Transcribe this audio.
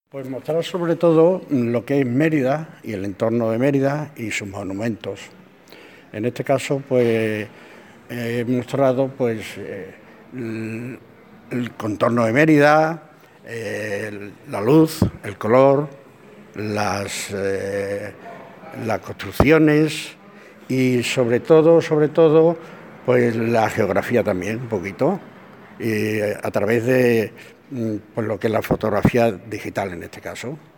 Pues mostrar sobre todo lo que es Mérida y el entorno de Mérida y sus monumentos. En este caso, pues he mostrado el contorno de Mérida, la luz, el color, las construcciones y sobre todo, pues la geografía también un poquito, y a través de pues lo que es la fotografía digital en este caso.